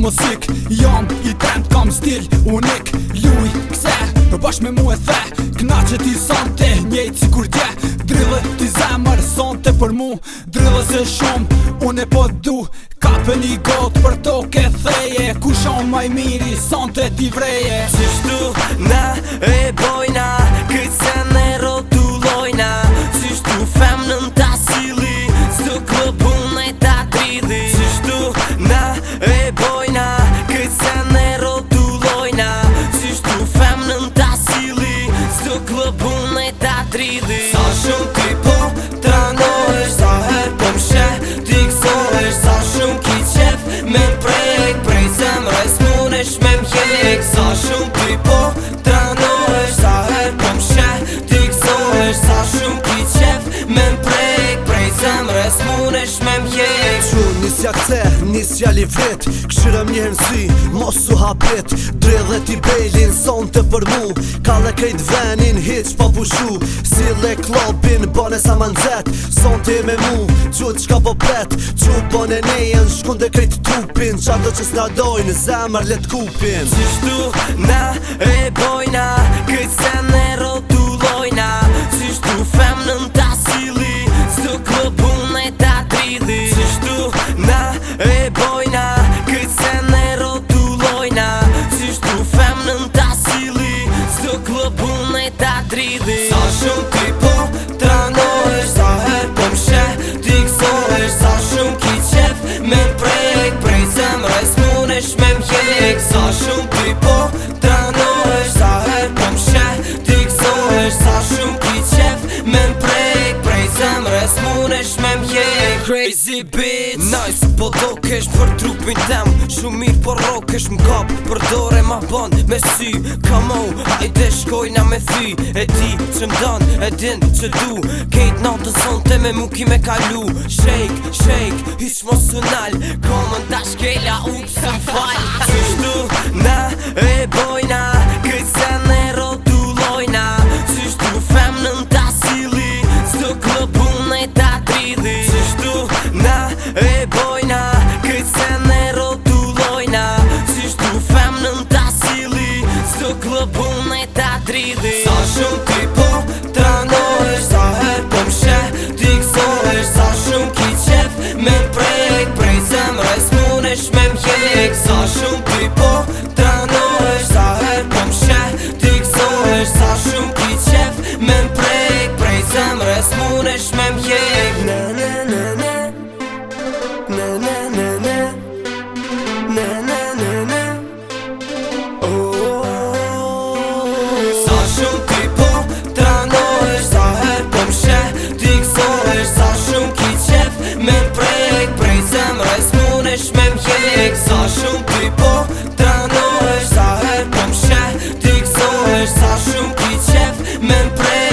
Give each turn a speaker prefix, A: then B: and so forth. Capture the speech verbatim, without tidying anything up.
A: muzik jam i trend, kam stil unik. Luj, kse, për bash me mu e the knaqe ti sante, njejt si kur dje. Drillë ti zemër, sante për mu drillë se shumë, unë e po du kape një gotë për toke theje. Kusha unë maj miri, sante ti vreje.
B: Qështu na e bojna, këtë se ne rotulojna. Qështu femnën ta sili, së klëbun e ta dridhi. Qështu na e bojna, këtë se ne rotulojna. Qështu femnën ta sili, së klëbun e ta dridhi. Sa shumë ti po tranohesh, sa her po mshe ti gëzohesh. Sa shumë ki qef me prejk, prej zemres munesh me mjek. Sa shumë ti po tranohesh, sa her po mshe ti gëzohesh. Sa shumë ki qef me prejk, prej zemres munesh me mjek.
C: Qu nisja kse, nisja li vret, këshirëm një herënsi, mos u hapet. Dredhe ti bejlin, sonte për mu, kalle krejt venin, hiq pa pushu. Sile klobin, bane sa manzet, sonte me mu, qut qka po plet. Qu bane nejen, shkunde krejt trupin, qato që s'na dojnë, zemër let kupin.
B: Qështu na e bojna, këtë se ne rotulojna. Qështu femnën ta sili, së klëbun e ta dridhi. Qështu na e bojna, këtë se ne rotulojna. Qështu femnën ta sili, së klëbun e ta dridhi. Sa shumë ti po tranohesh, sa her po mshe ti gëzohesh. Sa shumë ki qef me prejk, prej zemres munesh me mjek. Sa shumë ti po tranohesh, sa her po mshe ti gëzohesh. Sa shumë ki qef me prejk, prej zemres munesh me mjek. Crazy bitch, nice, po dokesh për trupin tem. Shumë mirë po rokesh m'kap, për dore ma bon me sy. Come on, hajde shkojna me thy. E ti që m'dan, e din që du. Kejt natën sonte me mu ki me kalu. Shake, shake, hiq mos u nal. Komën ta shkela, ups, m'fall. Qështu na e bojna, këtë se ne rotulojna. Qështu femnën ta sili, së klëbun e ta dridhi. Qështu na e bojna, këtë se ne rotulojna. Qështu femnën ta sili, së klëbun e ta dridhi. Sa shumë ti po tranohesh, sa her po mshe ti gëzohesh. Sa shumë ki qef me